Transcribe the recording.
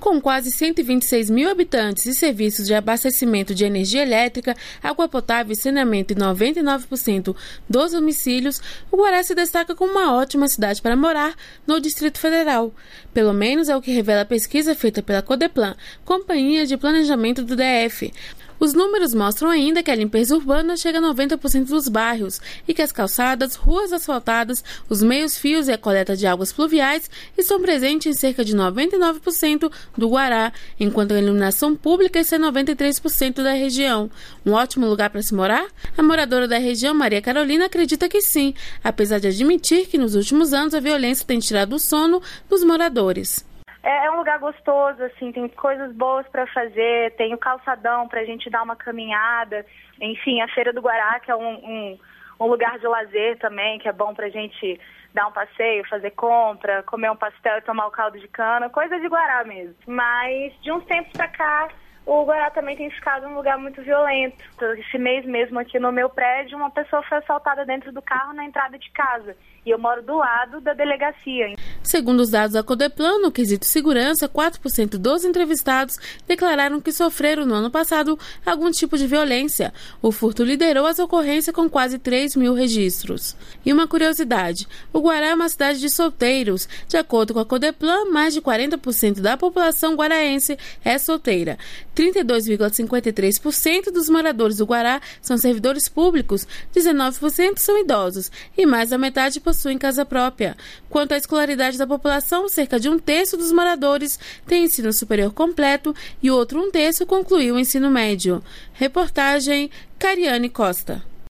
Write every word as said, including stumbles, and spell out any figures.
Com quase cento e vinte e seis mil habitantes e serviços de abastecimento de energia elétrica, água potável e saneamento em noventa e nove por cento dos domicílios, o Guará se destaca como uma ótima cidade para morar no Distrito Federal. Pelo menos é o que revela a pesquisa feita pela Codeplan, Companhia de Planejamento do D F. Os números mostram ainda que a limpeza urbana chega a noventa por cento dos bairros e que as calçadas, ruas asfaltadas, os meios-fios e a coleta de águas pluviais estão presentes em cerca de noventa e nove por cento do Guará, enquanto a iluminação pública está em noventa e três por cento da região. Um ótimo lugar para se morar? A moradora da região, Maria Carolina, acredita que sim, apesar de admitir que nos últimos anos a violência tem tirado o sono dos moradores. É um lugar gostoso, assim, tem coisas boas para fazer, tem o calçadão para a gente dar uma caminhada, enfim, a Feira do Guará, que é um, um, um lugar de lazer também, que é bom para a gente dar um passeio, fazer compra, comer um pastel e tomar o caldo de cana, coisa de Guará mesmo. Mas de uns tempos para cá, o Guará também tem ficado um lugar muito violento. Esse mês mesmo aqui no meu prédio, uma pessoa foi assaltada dentro do carro na entrada de casa. E eu moro do lado da delegacia. Segundo os dados da Codeplan, no quesito segurança, quatro por cento dos entrevistados declararam que sofreram no ano passado algum tipo de violência. O furto liderou as ocorrências com quase três mil registros. E uma curiosidade, o Guará é uma cidade de solteiros. De acordo com a Codeplan, mais de quarenta por cento da população guaraense é solteira. trinta e dois vírgula cinquenta e três por cento dos moradores do Guará são servidores públicos, dezenove por cento são idosos e mais da metade possuem casa própria. Quanto à escolaridade da população, cerca de um terço dos moradores tem ensino superior completo e outro um terço concluiu o ensino médio. Reportagem Cariane Costa.